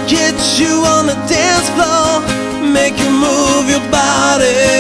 get you on the dance floor, make you move your body.